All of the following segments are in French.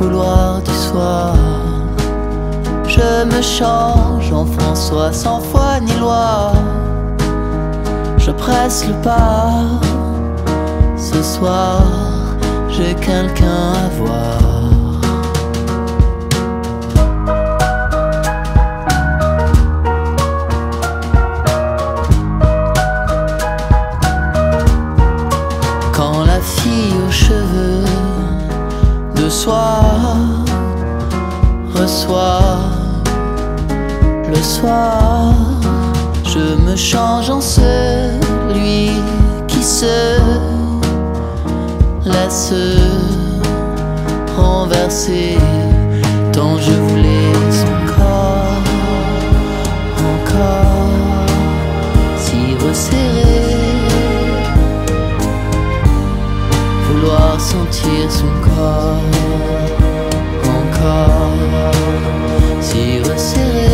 couloirs du soir. Je me change en François sans foi ni loi. Je presse le pas. Ce soir, j'ai quelqu'un à voir. Quand la fille aux cheveux de soie reçoit le soir, je me change en celui qui se laisse renverser tant je voulais son corps encore si resserré, vouloir sentir son corps encore si resserré.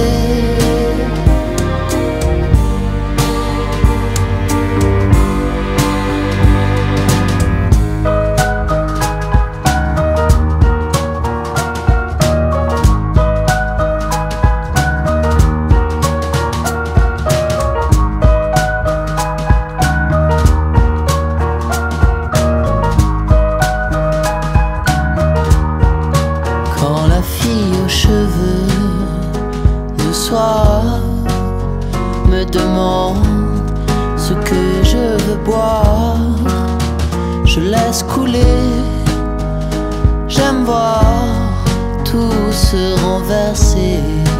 Me demande ce que je veux boire, je laisse couler. J'aime voir tout se renverser.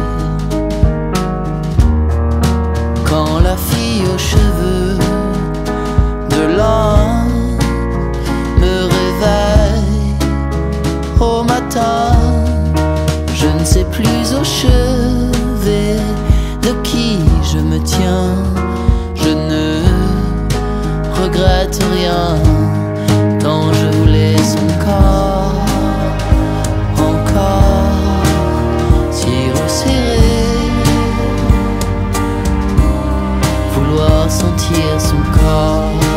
Quand la fille aux cheveux de lin me réveille au matin, je ne sais plus au chevet de qui je me tiens. Je ne regrette rien tant je voulais son corps encore si resserré, vouloir sentir son corps